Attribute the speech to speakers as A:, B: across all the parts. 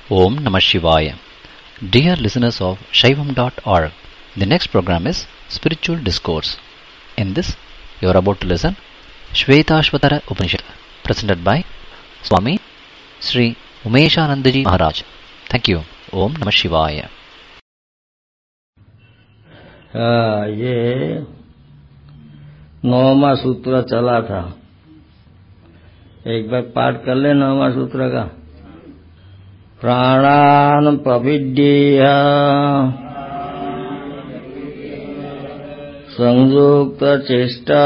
A: Om Namah Shivaya. Dear listeners of Shaivam.org, the next program is Spiritual Discourse. In this, you are about to listen Shvetashvatara Upanishad, presented by Swami Sri Umeshanandaji Maharaj. Thank you. Om Namah Shivaya.
B: ये 9वां सूत्र चला था, एक बार पाठ कर ले 9वां सूत्र का। प्राणान प्रविद्येय संयुक्त चेष्टा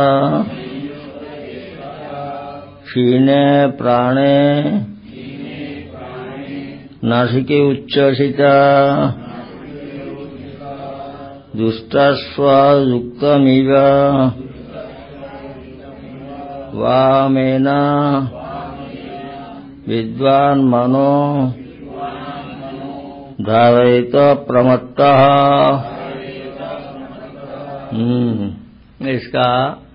B: क्षीणे प्राणे नासिके उच्चसिता दुष्टस्वयुक्तमिव वामेन विद्वान् मनो धारयत प्रमत्तः। इसका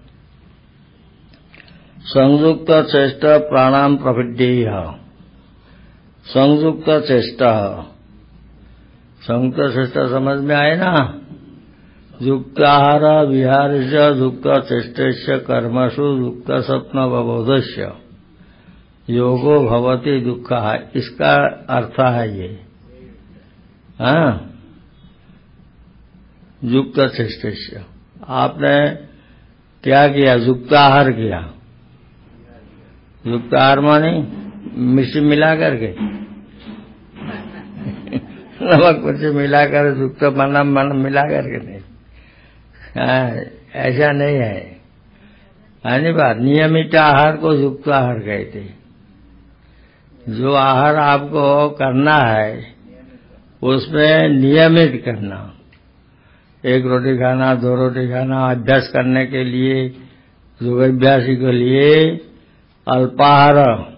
B: संयुक्त चेष्टा प्राणाम प्रविद्येय। संयुक्त चेष्टा, संयुक्त चेष्टा समझ में आए ना? युक्ताहार विहारस्य युक्त चेष्टस्य कर्मसु युक्त स्वप्न प्रबोधस्य योगो भवति दुःख। इसका अर्थ है ये। हाँ, युक्त चेष्टस्य आपने क्या किया? युक्ताहार किया। युक्ताहार माने मिर्च मिला करके नमक मिर्च मिला कर युक्त मन मिला करके नहीं। हाँ, ऐसा नहीं है। अन्य बात, नियमित आहार को युक्त आहार कहते। जो आहार आपको करना है उसमें नियमित करना। एक रोटी खाना, 2 रोटी खाना, अभ्यास करने के लिए, योगाभ्यासी के लिए अल्पाहार,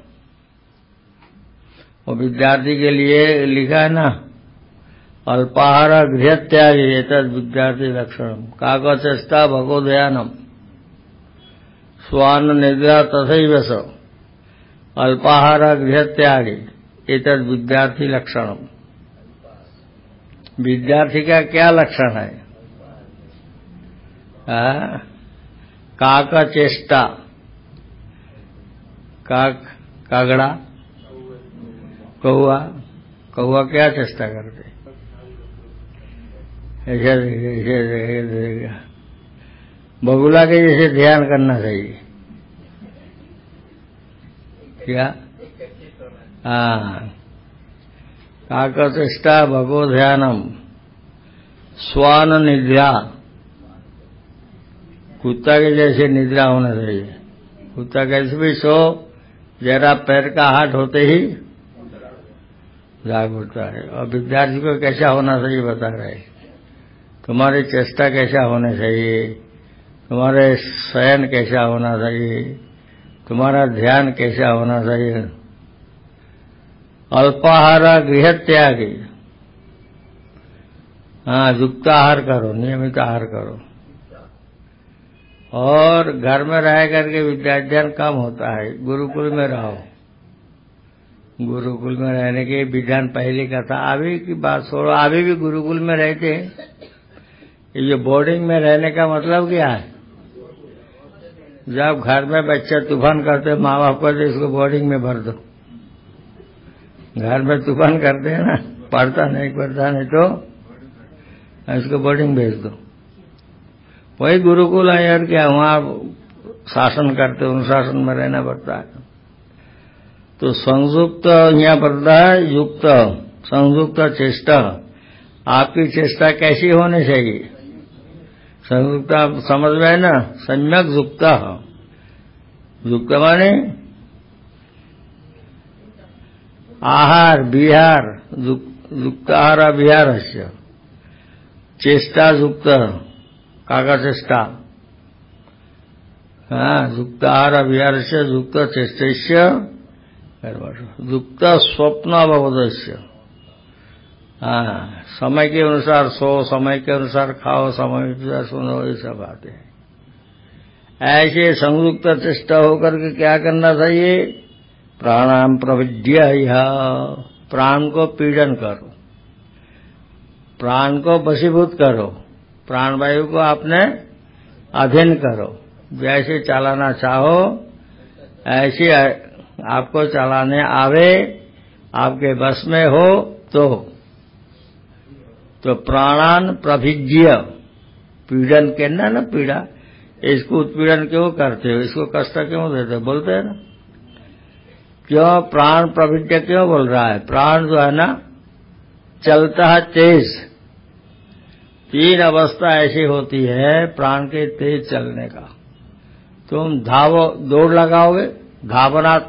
B: और विद्यार्थी के लिए लिखा है ना, अल्पाहार गृह त्यागी एतद् विद्यार्थी लक्षणम। काकचेष्टा भगोदयानम स्वान्न निद्रा तथैव स अल्पाहार गृह त्यागी एतद् विद्यार्थी लक्षणम। विद्यार्थी का क्या लक्षण है? काकचेष्टा, काक कागड़ा, कौआ, कौआ क्या चेष्टा करते? ऐसे देखेगा। बगुला के जैसे ध्यान करना चाहिए। क्या? हाँ, काकचेष्टा भगो ध्यानम स्वान निद्रा। कुत्ता के जैसे निद्रा होना चाहिए। कुत्ता कैसे भी सो, जरा पैर का हाथ होते ही जाग उठता है। और विद्यार्थी को कैसा होना चाहिए बता रहे। तुम्हारी चेष्टा कैसा होना चाहिए, तुम्हारे शयन कैसा होना चाहिए, तुम्हारा ध्यान कैसा होना चाहिए। अल्पाहार गृह त्यागी। हाँ, युक्त आहार करो, नियमित आहार करो। और घर में रह करके विद्याध्ययन कम होता है, गुरुकुल में रहो। गुरुकुल में रहने के विधान पहले का था, अभी की बात छोड़ो। अभी भी गुरुकुल में रहते हैं। ये बोर्डिंग में रहने का मतलब क्या है? जब घर में बच्चे तूफान करते, माँ बाप कहते इसको बोर्डिंग में भर दो। घर में तूफान करते हैं ना, पढ़ता नहीं तो इसको बोर्डिंग भेज दो। वही गुरुकुल है यार, क्या वहां शासन करते, अनुशासन में रहना पड़ता है। तो संयुक्त यहाँ पड़ता है युक्त, संयुक्त चेष्टा। आपकी चेष्टा कैसी होनी चाहिए? संयुक्त समझ में ना, सम्यक युक्त। युक्त माने आहार विहार, युक्त आहार विहार चेष्टा युक्त, काका चेष्टा। हाँ, युक्त आहार विहार से युक्त चेष्टस्य युक्त स्वप्न अवबोधस्य। हाँ, समय के अनुसार सो, समय के अनुसार खाओ, समय के अनुसार सुनो, ये सब बातें हैं। ऐसे संयुक्त चेष्टा होकर के क्या करना चाहिए? प्राणायाम प्रविद्या प्राण को पीड़न करो, प्राण को वशीभूत करो, प्राणवायु को अपने अधीन करो। जैसे चलाना चाहो ऐसे आपको चलाने आवे, आपके बस में हो तो प्राणान प्रभिज्य, पीड़न कहना ना, पीड़ा, इसको उत्पीड़न क्यों करते हो, इसको कष्ट क्यों देते हो, बोलते हैं ना, क्यों प्राण प्रभिज्य क्यों बोल रहा है। प्राण जो है ना चलता है तेज। 3 अवस्था ऐसी होती है प्राण के तेज चलने का। तुम धावो, दौड़ लगाओगे, धावनात्,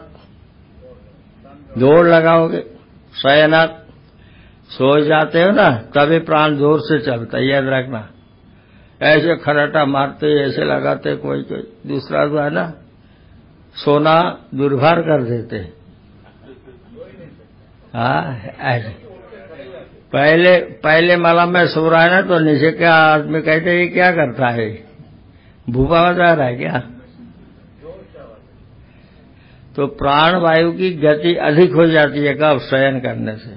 B: दौड़ लगाओगे, शयनात्, सो जाते हो ना, तभी प्राण जोर से चलता है, याद रखना। ऐसे खराटा मारते, ऐसे लगाते, कोई दूसरा जो है ना सोना दुर्भार कर देते। हाँ, ऐसे पहले माला में सो रहा है ना, तो नीचे का आदमी कहते ये क्या करता है, भूपा बजा रहा है क्या। तो प्राण वायु की गति अधिक हो जाती है कब, शयन करने से।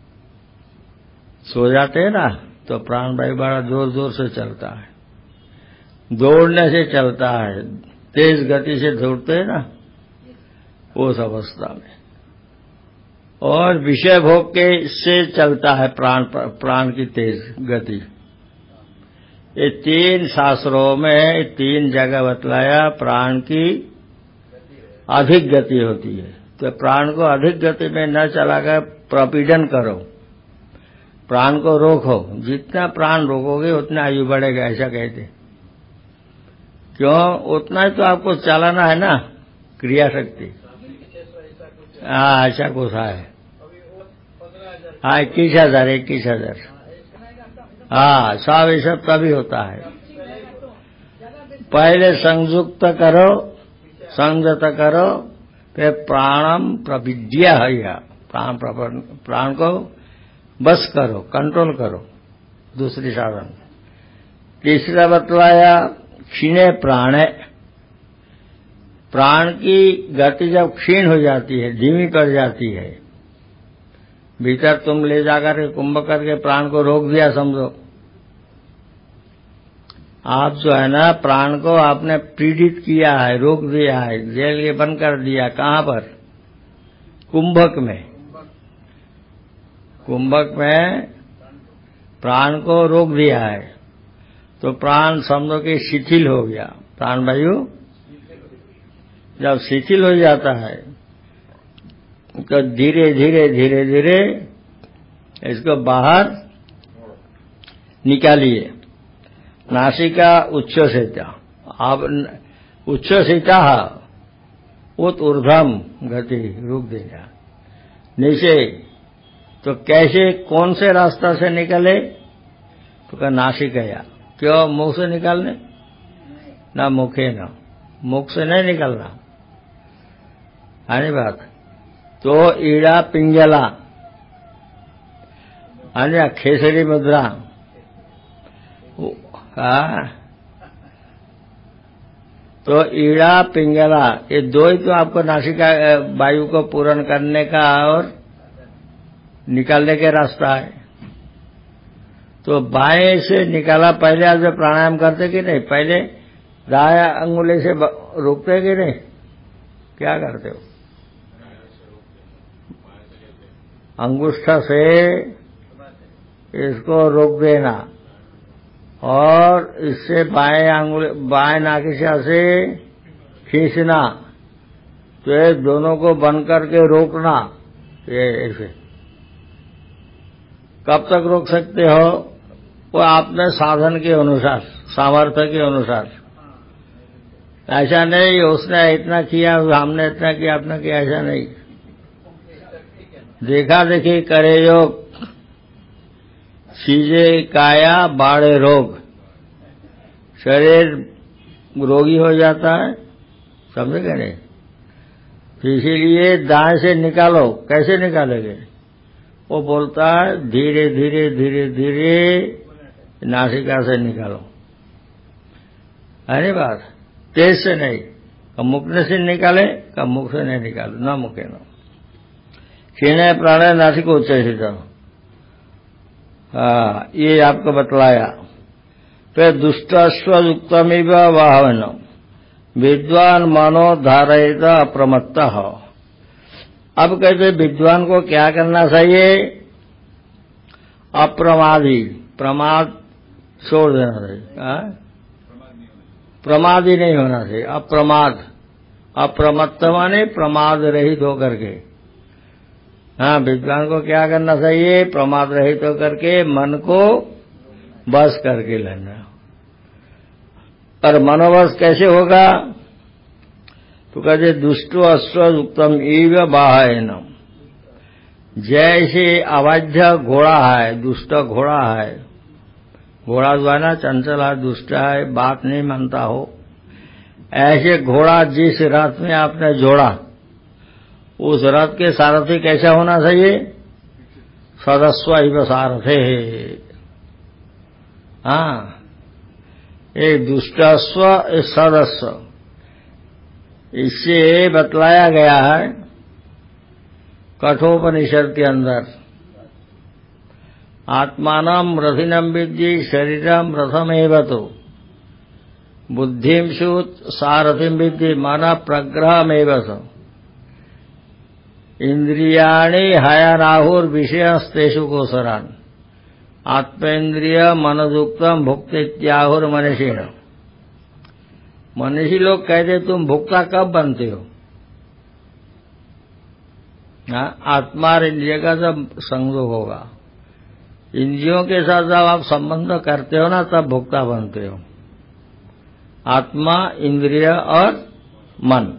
B: सो जाते हैं ना तो प्राण वायु बड़ा जोर जोर से चलता है, दौड़ने से चलता है, तेज गति से दौड़ते हैं ना उस अवस्था में। और विषय भोग के से चलता है प्राण की तेज गति। ये 3 शास्त्रों में 3 जगह बतलाया प्राण की अधिक गति होती है। तो प्राण को अधिक गति में न चलाकर प्रपीड़न करो, प्राण को रोको। जितना प्राण रोकोगे उतना आयु बढ़ेगा, ऐसा कहते। क्यों, उतना ही तो आपको चलाना है ना, क्रिया शक्ति। हाँ, ऐसा कुछ है। हाँ, 21,000। हाँ, सब ये सब तभी होता है। पहले संयुक्त करो, संयत करो, फिर प्राणम प्रविद्या है, प्राण को बस करो, कंट्रोल करो, दूसरी साधन। तीसरा बतलाया क्षीणे प्राणे, प्राण की गति जब क्षीण हो जाती है, धीमी पड़ जाती है, भीतर तुम ले जाकर के कुंभ करके प्राण को रोक दिया समझो। आप जो है ना प्राण को आपने पीड़ित किया है, रोक दिया है, जेल के बंद कर दिया। कहाँ पर, कुंभक में। कुंभक में प्राण को रोक दिया है तो प्राण समझो कि शिथिल हो गया। प्राण वायु जब शिथिल हो जाता है तो धीरे धीरे इसको बाहर निकालिए। नासिका उच्छ्वसिता, आप उच्छ्वसिता उत ऊर्ध्वम गति रुक देगा। नीचे तो कैसे, कौन से रास्ता से निकले, तो क्या नासिका। क्यों, मुख से निकालने ना, मुखे ना, मुख से नहीं निकलना है नहीं बात। तो ईड़ा पिंगला अन्य खेसरी मुद्रा, तो ईड़ा पिंगला ये 2 ही तो आपको नासिका वायु को पूर्ण करने का और निकालने के रास्ता है। तो बाएं से निकाला, पहले आप जब प्राणायाम करते कि नहीं, पहले दाया अंगुली से रोकते कि नहीं, क्या करते हो, अंगुष्ठा से इसको रोक देना और इससे बाएं नाकिशा से खींचना, तो ये दोनों को बंद करके रोकना। ये ऐसे कब तक रोक सकते हो, वो आपने साधन के अनुसार, सामर्थ्य के अनुसार। ऐसा नहीं उसने इतना किया हमने इतना किया आपने किया, ऐसा नहीं। देखा देखी करे योग, सीजे काया बाड़े रोग, शरीर रोगी हो जाता है, समझे क्या नहीं। इसीलिए दाएं से निकालो। कैसे निकालेंगे, वो बोलता है धीरे धीरे नासिका से निकालो, अरे बात तेज से नहीं। कब मुख से निकाले, कब मुख से नहीं निकालो, ना मुखे ना। क्षीणे प्राणे नासिकोच्चैषित। हाँ, ये आपको बतलाया। फिर दुष्टाश्वयुक्तमिव वाहन विद्वान मनो धारयित अप्रमत्तः। अब कहते विद्वान को क्या करना चाहिए? अप्रमादी, प्रमाद छोड़ देना चाहिए, प्रमादी नहीं होना चाहिए। अप्रमाद, अप्रमत्त माने प्रमाद रहित होकर के। हाँ, विद्वान को क्या करना चाहिए? प्रमाद रहित होकर के मन को बस करके लेना। और मनोवश कैसे होगा? तो कहते दुष्टो अश्वयुक्तम इव बाहयनम। जैसे अवैध घोड़ा है, दुष्ट घोड़ा है, घोड़ा जो है ना चंचल है, दुष्ट है, बात नहीं मानता हो, ऐसे घोड़ा जिस रथ में आपने जोड़ा उस रथ के सारथी कैसा होना चाहिए? सदस्व इव सारथे। हाँ, एक दुष्टस्व, एक सदस्व। इससे बतलाया गया है कठोपनिषद के अंदर, आत्मानम रथिनम विद्धि शरीरम रथमेव तो बुद्धिम सूत सारथिम विद्धि मन प्रग्रहमेव स इंद्रियाणि हयनाहुर विषयस्तेषु कोसरान आत्मेन्द्रिय मनोयुक्तम भुक्तित्याहुर मनीषिण। मनीषी लोग कहते तुम भुक्ता कब बनते हो? आत्मा और इंद्रिय का जब संयोग होगा, इंद्रियों के साथ जब आप संबंध करते हो ना, तब भुक्ता बनते हो। आत्मा, इंद्रिय और मन।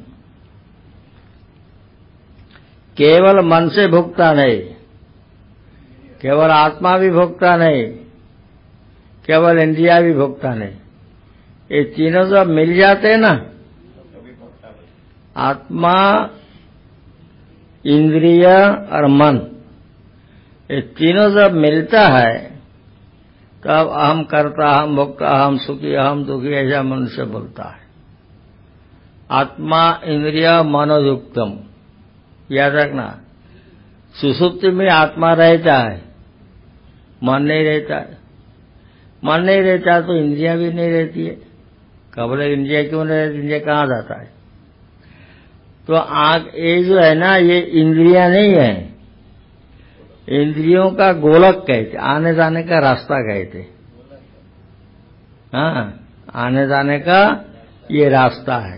B: केवल मन से भुगता नहीं, केवल आत्मा भी भुगता नहीं, केवल इंद्रिया भी भुगता नहीं। ये तीनों जब मिल जाते हैं ना, आत्मा, इंद्रिय और मन, ये तीनों जब मिलता है तब अहम कर्ता, अहम भोक्ता, अहम सुखी, अहम दुखी ऐसा मनुष्य बोलता है। आत्मा, इंद्रिय, मनोयुक्तम, याद रखना। सुसुप्ति में आत्मा रहता है, मन नहीं रहता है। मन नहीं रहता तो इंद्रियां भी नहीं रहती है। कब इंद्रिया क्यों नहीं रहती? इंद्रिया कहाँ जाता है? तो आंख, ये जो है ना, ये इंद्रिया नहीं है, इंद्रियों का गोलक कहते, आने जाने का रास्ता कहते। हाँ, आने जाने का ये रास्ता है।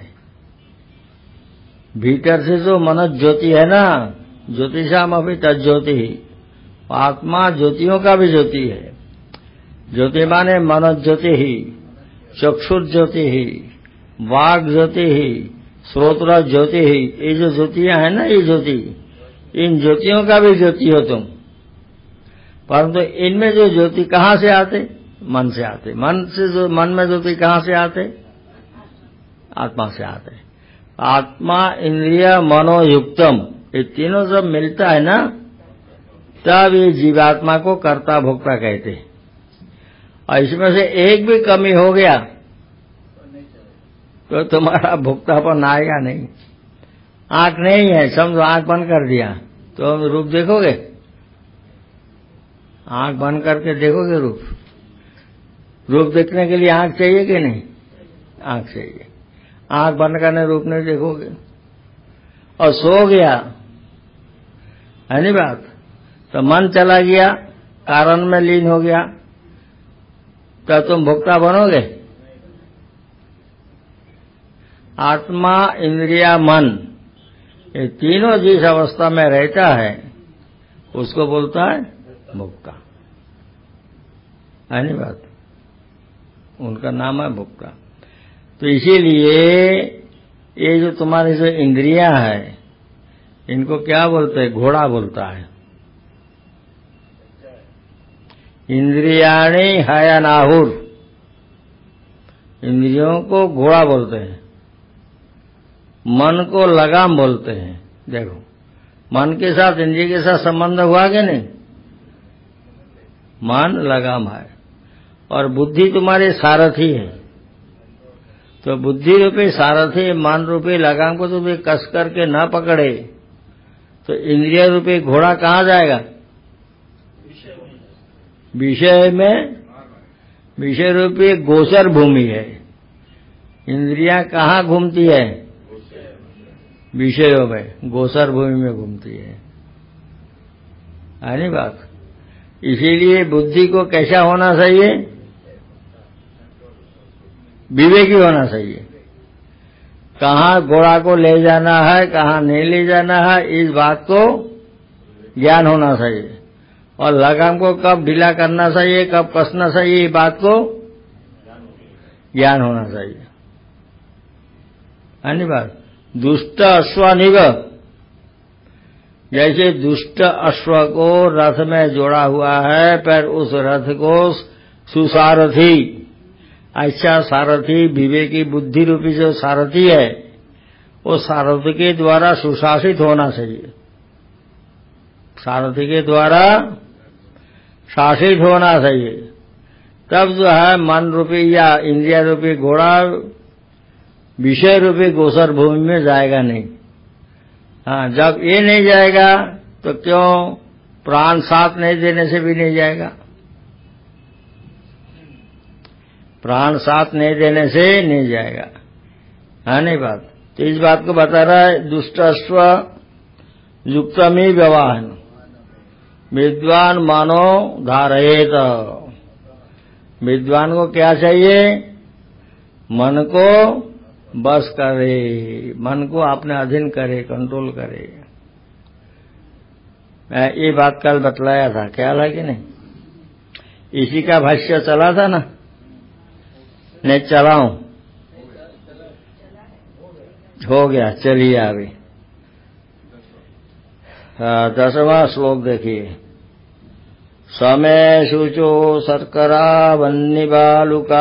B: भीतर से जो मन ज्योति है ना, ज्योतिषाम अभी तज्ज्योति, आत्मा ज्योतियों का भी ज्योति है। ज्योति माने मन ज्योति ही, चक्षुर ज्योति ही, वाग ज्योति ही, श्रोत्र ज्योति ही। ये जो ज्योतियां है ना, ये ज्योति, इन ज्योतियों का भी ज्योति हो तुम। परंतु इनमें जो ज्योति कहाँ से आते? मन से आते। मन से जो, मन में ज्योति कहाँ से आते? आत्मा से आते। आत्मा, इंद्रिय, मनोयुक्तम, ये तीनों जब मिलता है ना, तब ये जीवात्मा को कर्ता भोक्ता कहते हैं। और इसमें से एक भी कमी हो गया तो तुम्हारा भोक्तापन आएगा नहीं। आंख नहीं है, समझो आंख बंद कर दिया तो रूप देखोगे? आंख बंद करके देखोगे रूप? रूप देखने के लिए आंख चाहिए कि नहीं? आंख चाहिए। आंख बंद करने रूप नहीं देखोगे। और सो गया, है नहीं बात? तो मन चला गया, कारण में लीन हो गया, तो तुम भोक्ता बनोगे? आत्मा, इंद्रिया, मन, ये तीनों जिस अवस्था में रहता है उसको बोलता है भोक्ता, है नहीं बात? उनका नाम है भोक्ता। तो इसीलिए ये जो तुम्हारी जो इंद्रियां है, इनको क्या बोलते हैं? घोड़ा बोलता है। इंद्रियाणि हयनाहुर, इंद्रियों को घोड़ा बोलते हैं। मन को लगाम बोलते हैं। देखो, मन के साथ इंद्रिय के साथ संबंध हुआ कि नहीं? मन लगाम है और बुद्धि तुम्हारे सारथी है। तो बुद्धि रूपी सारथी मन रूपी लगाम को तुम्हें कस करके न पकड़े तो इंद्रिय रूपी घोड़ा कहाँ जाएगा? विषय में। विषय रूपी गोचर भूमि है। इंद्रियां कहाँ घूमती है? विषयों में, गोचर भूमि में घूमती है। नहीं बात। इसीलिए बुद्धि को कैसा होना चाहिए? विवेकी होना चाहिए। कहाँ घोड़ा को ले जाना है, कहाँ नहीं ले जाना है, इस बात को ज्ञान होना चाहिए। और लगाम को कब ढीला करना चाहिए, कब कसना चाहिए, ये बात को ज्ञान होना चाहिए। अन्य बात, दुष्ट अश्वनिव, जैसे दुष्ट अश्व को रथ में जोड़ा हुआ है, पर उस रथ को सुसारथी, अच्छा सारथी, विवेकी बुद्धि रूपी जो सारथी है, वो सारथी के द्वारा सुशासित होना चाहिए। सारथी के द्वारा शासित होना चाहिए। तब जो है मन रूपी या इंद्रिय रूपी घोड़ा विषय रूपी गोचर भूमि में जाएगा नहीं। हाँ, जब ये नहीं जाएगा तो क्यों प्राण साथ नहीं देने से भी नहीं जाएगा। प्राण साथ नहीं देने से नहीं जाएगा। हाँ नहीं बात। तो इस बात को बता रहा है, दुष्ट अश्व युक्तमी व्यवहान विद्वान मानो धारयेत। विद्वान को क्या चाहिए? मन को बस करे, मन को अपने अधीन करे, कंट्रोल करे। ये बात कल बतलाया था, ख्याल है कि नहीं? इसी का भाष्य चला था ना? नहीं चलाऊं? हो गया, चलिए अभी 10वां श्लोक देखिए। समय शुचो शर्करा वन्नी बालुका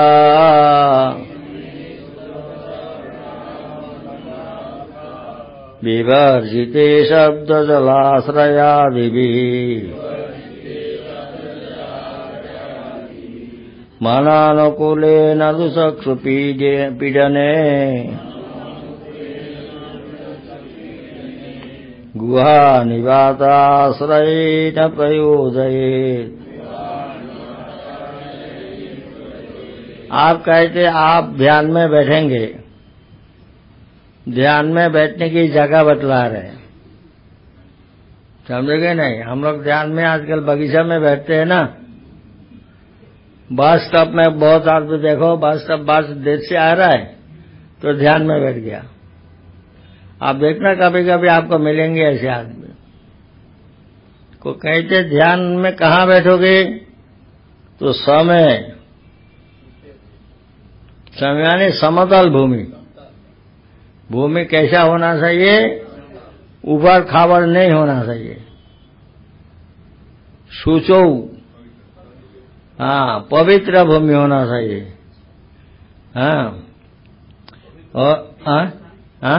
B: विवर्जिते शब्द जलाश्रयादिभिः मनानुकूलेन दुःचक्षुपीडने गुहा निवाताश्रयेण प्रयोजयेत्। आप कहते आप ध्यान में बैठेंगे, ध्यान में बैठने की जगह बतला रहे हैं, समझे नहीं? हम लोग ध्यान में आजकल बगीचा में बैठते हैं ना, बस स्टॉप में बहुत आदमी देखो, बस स्टॉप बस देर से आ रहा है तो ध्यान में बैठ गया। आप देखना कभी कभी आपको मिलेंगे ऐसे आदमी को। कहते ध्यान में कहाँ बैठोगे? तो समय यानी समतल भूमि। भूमि कैसा होना चाहिए? उबड़ खाबड़ नहीं होना चाहिए। शुचो, हाँ, पवित्र भूमि होना चाहिए। हाँ, और हाँ,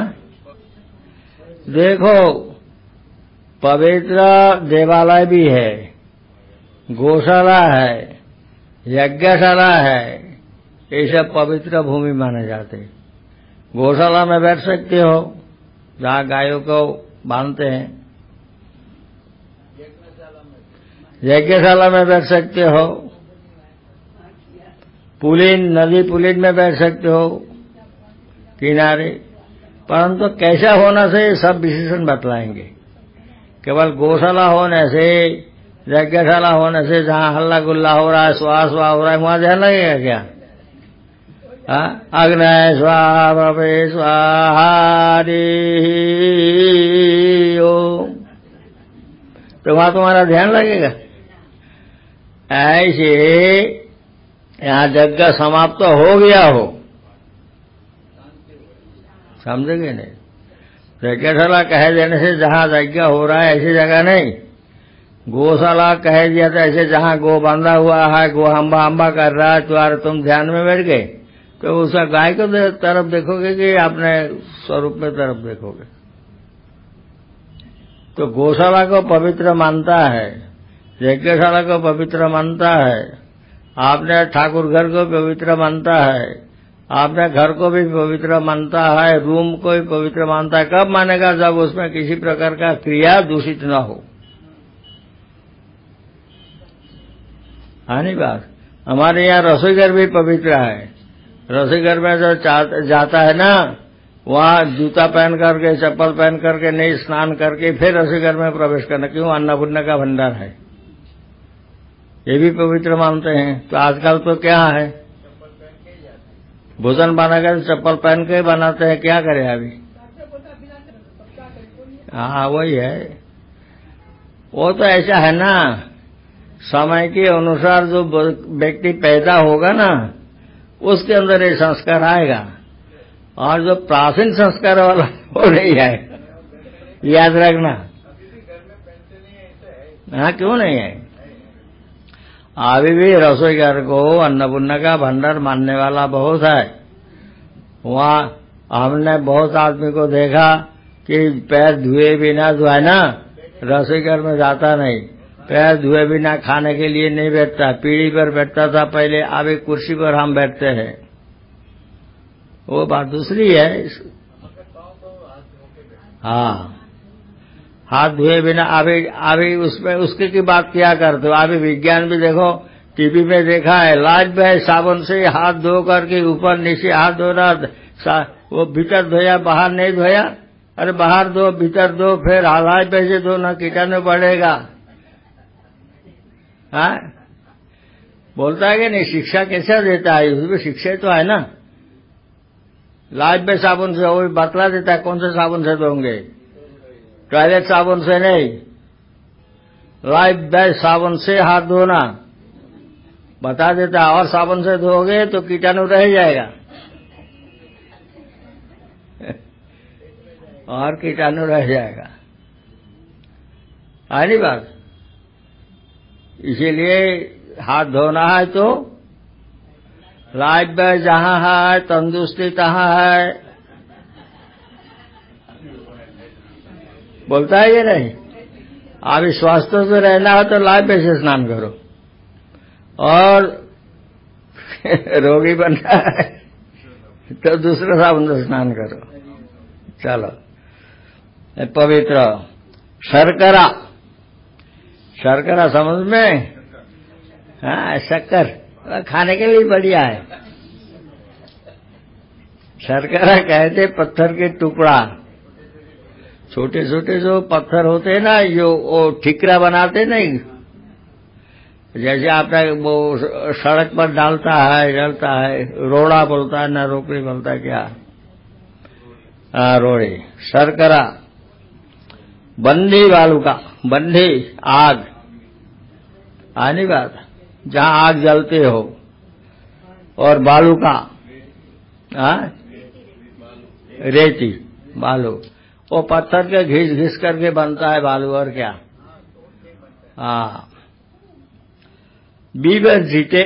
B: देखो पवित्र देवालय भी है, गौशाला है, यज्ञशाला है, ये सब पवित्र भूमि माने जाते हैं। गौशाला में बैठ सकते हो, जहाँ गायों को बांधते हैं। यज्ञशाला में बैठ सकते हो, पुलिन, नदी पुलिन में बैठ सकते हो किनारे। परंतु कैसा होना चाहिए सब विशेषण बतलाएंगे। केवल गौशाला होने से, यज्ञशाला होने से जहाँ हल्ला गुल्ला हो रहा है, स्वाहा स्वाहा हो रहा है, वहां ध्यान लगेगा क्या? अग्नय स्वाहा स्वाहारी ओम, तो वहां तुम्हारा ध्यान लगेगा? ऐसे यहाँ यज्ञ समाप्त तो हो गया हो, समझेंगे नहीं? यज्ञशाला कह देने से जहाँ यज्ञ हो रहा है ऐसी जगह नहीं। गौशाला कह दिया था ऐसे जहाँ गो बांधा हुआ है, गो हम्बा कर रहा है, तो तुम ध्यान में बैठ गए तो उसका गाय को तरफ देखोगे कि अपने स्वरूप में तरफ देखोगे? तो गौशाला को पवित्र मानता है, यज्ञशाला को पवित्र मानता है, आपने ठाकुर घर को पवित्र मानता है, आपने घर को भी पवित्र मानता है, रूम को भी पवित्र मानता है। कब मानेगा? जब उसमें किसी प्रकार का क्रिया दूषित न हो। है नहीं बात? हमारे यहाँ रसोईघर भी पवित्र है। रसोईघर में जो जाता है ना, वहाँ जूता पहन करके, चप्पल पहन करके, नहीं स्नान करके फिर रसोईघर में प्रवेश करना। क्यों? अन्नपूर्णा का भंडार है, ये भी पवित्र मानते हैं। तो आजकल तो क्या है, भोजन बनाकर चप्पल पहन के बनाते हैं। क्या करें अभी? हाँ, वही है। वो तो ऐसा है ना, समय के अनुसार जो व्यक्ति पैदा होगा ना, उसके अंदर ये संस्कार आएगा, और जो प्राचीन संस्कार वाला वो नहीं आएगा। याद रखना। हाँ, क्यों नहीं है? अभी भी रसोईघर को अन्नपूर्णा का भंडार मानने वाला बहुत है। वहाँ हमने बहुत आदमी को देखा कि पैर धुए बिना जो है ना, रसोईघर में जाता नहीं, पैर धुए बिना खाने के लिए नहीं बैठता। पीढ़ी पर बैठता था पहले, अभी कुर्सी पर हम बैठते हैं। वो बात दूसरी है। हाँ, हाथ धुए बिना अभी उसमें उसके की बात क्या करते हो? अभी विज्ञान भी देखो, टीवी में देखा है, लाज में साबुन से हाथ धो करके ऊपर नीचे हाथ धोना। वो भीतर धोया, बाहर नहीं धोया। अरे बाहर दो, भीतर दो, फिर लाज में से धो, ना कीटाणु बढ़ेगा। हाँ, बोलता है कि नहीं? शिक्षा कैसा देता है? उसमें शिक्षा तो है ना। लाज में साबुन से, वो भी बतला देता है कौन से साबुन से धोंगे। टॉयलेट साबुन से नहीं, लाइफ बैग साबुन से हाथ धोना बता देता है। और साबुन से धोगे तो कीटाणु रह जाएगा, और कीटाणु रह जाएगा। है नहीं बात? इसीलिए हाथ धोना है तो लाइफ बैग जहां है, तंदुरुस्ती तहां है। बोलता है ये नहीं? अभी स्वस्थ से रहना है तो लाइफ बैग से स्नान करो, और रोगी बनना है तो दूसरे साबुन से स्नान करो। चलो, पवित्र शर्करा, शर्करा समझ में? हाँ, शक्कर खाने के लिए बढ़िया है। शर्करा कहते पत्थर के टुकड़ा, छोटे छोटे जो पत्थर होते हैं ना, जो वो ठिकरा बनाते नहीं, जैसे आपने वो सड़क पर डालता है, रोड़ा बोलता है ना, रोकड़ी बोलता है क्या? हाँ, रोड़ी। शर्करा, बंधी बालू का, बंधी आग, आनी बात, जहां आग जलते हो, और बालू का, रेती बालू, वो पत्थर के घिस घिस करके बनता है बालू, और क्या? हाँ, बीबर जीते,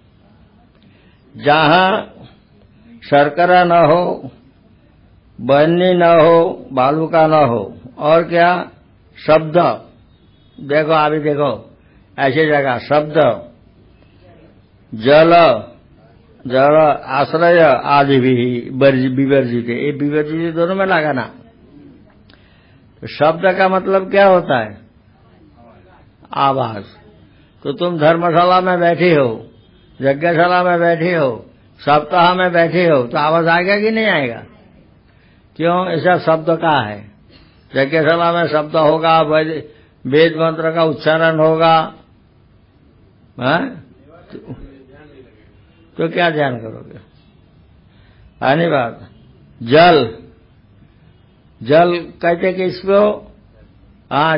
B: जहां शर्करा न हो, बन्नी न हो, बालू का न हो, और क्या? शब्द। देखो अभी देखो, ऐसी जगह शब्द, जल, जल आश्रय आदि भी विवर्जित। ये विवर्जित दोनों में लगाना। तो शब्द का मतलब क्या होता है? आवाज। तो तुम धर्मशाला में बैठे हो, यज्ञशाला में बैठे हो, सप्ताह में बैठे हो, तो आवाज आएगा कि नहीं आएगा? क्यों? ऐसा शब्द का है। यज्ञशाला में शब्द होगा, वेद मंत्र का उच्चारण होगा। तो क्या ध्यान करोगे? है नहीं बात? जल, जल कहते कि इसको, हाँ,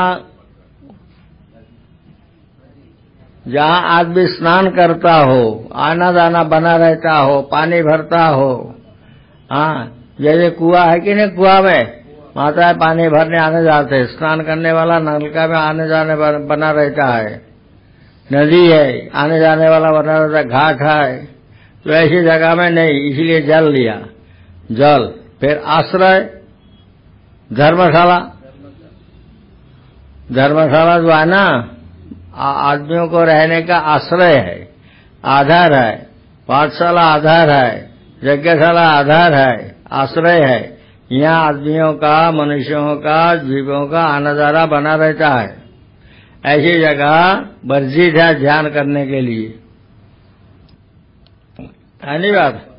B: जहां आदमी स्नान करता हो, आना जाना बना रहता हो, पानी भरता हो। हाँ, जैसे कुआं है कि नहीं, कुआं में माताएं पानी भरने आने जाते हैं, स्नान करने वाला नलका में आने जाने बना रहता है। नदी है, आने जाने वाला बना रहता है, घाट है। तो ऐसी जगह में नहीं, इसलिए जल लिया, जल। फिर आश्रय, धर्मशाला, धर्मशाला जो है ना, आदमियों को रहने का आश्रय है, आधार है। पाठशाला आधार है, यज्ञशाला आधार है, आश्रय है। यहाँ आदमियों का, मनुष्यों का, जीवों का आना जाना बना रहता है। ऐसी जगह वर्जित है ध्यान करने के लिए। है नहीं बात?